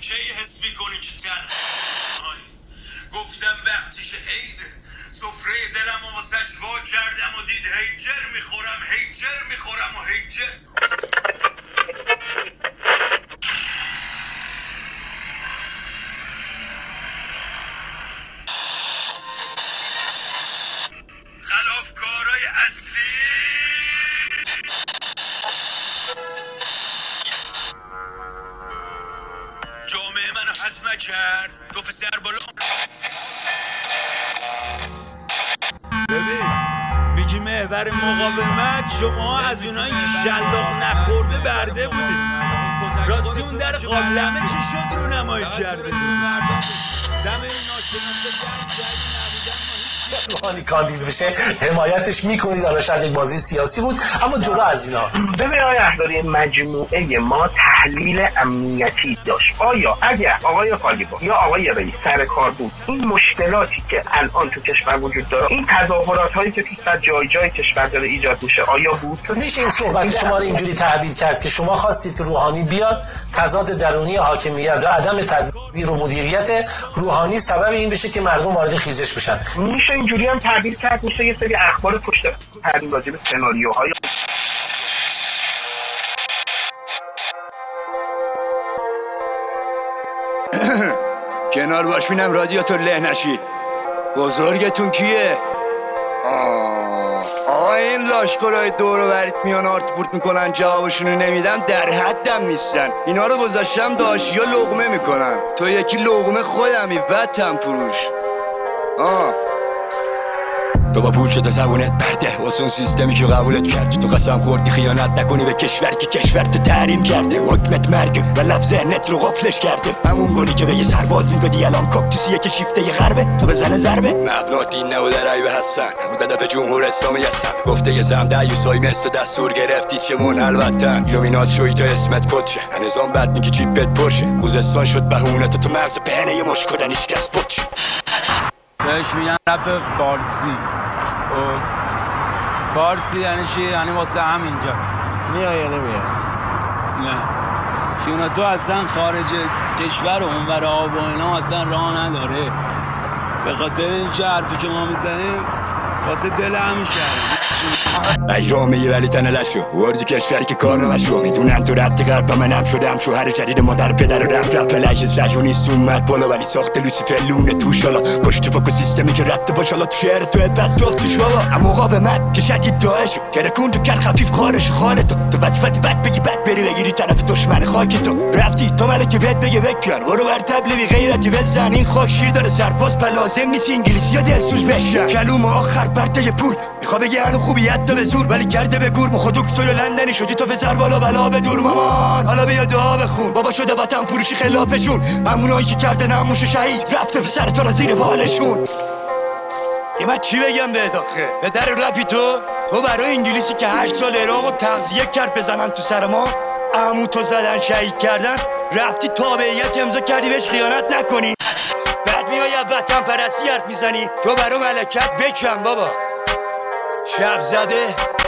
کی حس میکنی که تنهایی؟ گفتم وقتی که عیده سفره دلم و واسش وا کردم و دید هیجر میخورم و هیجر. خلافکارای اصلی جامعه منو هضم کرد، گفت سر بالا. ببین میگی محور مقاومت، شما از اونایی که شلاق نخورده برده بودید. راستی اون در قابلمه چی شد رو نمایی کرده؟ دم این ناشناسه گرم جایی نبودن روحانی کاندید بشه حمایتش میکنید. حالا شاید یک بازی سیاسی بود اما جدا از اینا. ببین آقای احضاری، مجموعه ما تحلیل امنیتی داشت. آیا اگر آقای خالیبا یا آقای رئیس سر کار بود، این مشکلاتی که الان تو کشور وجود داره، این تظاهرات هایی که تو جای کشور داره ایجاد میشه، آیا بود؟ میشه این صحبت شما رو اینجوری تعبیر کرد که شما خواستید که روحانی بیاد، تضاد درونی حاکمیت و عدم تدبیر و مدیریت روحانی سبب این بشه که مردم وارد خیزش بشن؟ میشه اینجوری هم تعبیر کرد. میشه یه سری اخبار پشت پرده راجع به سناریوهای کنار باش بینم رادیاتور له نشید. بزرگتون کیه؟ این لاشکرهای دور و برید میان آرت بورت میکنن، جوابشونو نمیدم، در حدم نیستن. اینا رو گذاشتم داشیا لقمه میکنن، تو یکی لقمه خودمی بدتم فروش. تو با پول شده زبونت برده واسه اون سیستمی که قبولت کرد. تو قسم خوردی خیانت نکنی به کشوری که کشور تو تحریم کرده. حکمت مرگه و لفظ ذهنت رو قفلش کرده. همون گلی که به یه سرباز میدادی الان کاکتوسیه که شیفته یه غربه تو بزنه ضربه. مبنا دین نبوده رای به حسن بود هدف جمهور اسلامی هستم. گفته یه زم دیوسای مثل دستور گرفتی چمون البتن ایلومینات شوی تو اسمت کدشه. نظام بد میگی جیبت پرشه. خوزستان شد بهونه تو مغز پهنه یه مش کدنیش کس پچ. بهش میگن رپ فارسی. فارسی یعنی چی؟ یعنی واسه همینجاست. میای یا نمیای؟ نه چون تو اصلا خارج کشور و اونور آب و اینا اصلا راه نداره. به خاطر این چه حرفی که ما میزنیم واسه دل همین شهر ایرامه یه ولی تنلشو وردی کشوری که کار نمشو. میدونن تو رد غرب منم شدم شوهر جدید مادر پدر و رفت لحظه زجونیست اومد بالا ولی ساخت لوسیفر لونه توش. حالا پشت پاک و سیستمی که رد باش حالا تو شهر تو بس توش بابا. اما مقاومت که شدید داعشو ترکون تو کل خفیف خارش خانه تو وظیفت بد بگی بد بری بگیری طرف دشمن خاک تو. رفتی تو ملک بهت بگه بکن برو بر تبلیغ غیرتی بزن. این خاک شیر داره سرپاس لازم نیست انگلیسی ها دلسوز بشن. کلوم آخر برده پول میخوا بگه هنو خوبیت تا به زور ولی کرده به گور. مخو دکتر لندنی شدی تو فسر بالا بلا به دور مامان. حالا بیا دعا بخون بابا شده وطن فروشی خلافشون. همونایی که کرده نموش شهید رفته پسر تو را زیر بالشون. یه من چی بگم به داخل به در رپی تو برای انگلیسی که 8 سال عراق و تغذیه کرد بزنن تو سر ما عمو تو زدن شهید کردن رفتی تابعیت امضا کردی بهش خیانت نکنی. بعد میای از وطن پرستی حرف میزنی. تو برای ملکت بکن بابا. شب زده